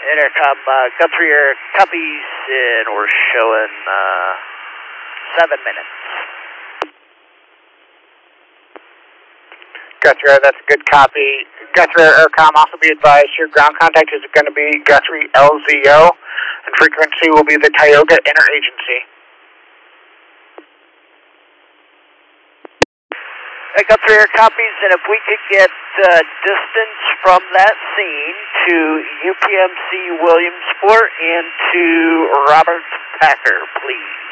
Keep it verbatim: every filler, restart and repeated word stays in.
Intercom, uh, Guthrie Air copies, and we're showing uh, seven minutes. Guthrie Air, that's a good copy. Guthrie Air Aircom, also be advised your ground contact is going to be Guthrie L Z O, and frequency will be the Tioga Interagency. Hey, Guthrie Air copies, and if we could get uh, distance from that scene to U P M C Williamsport and to Roberts Packer, please.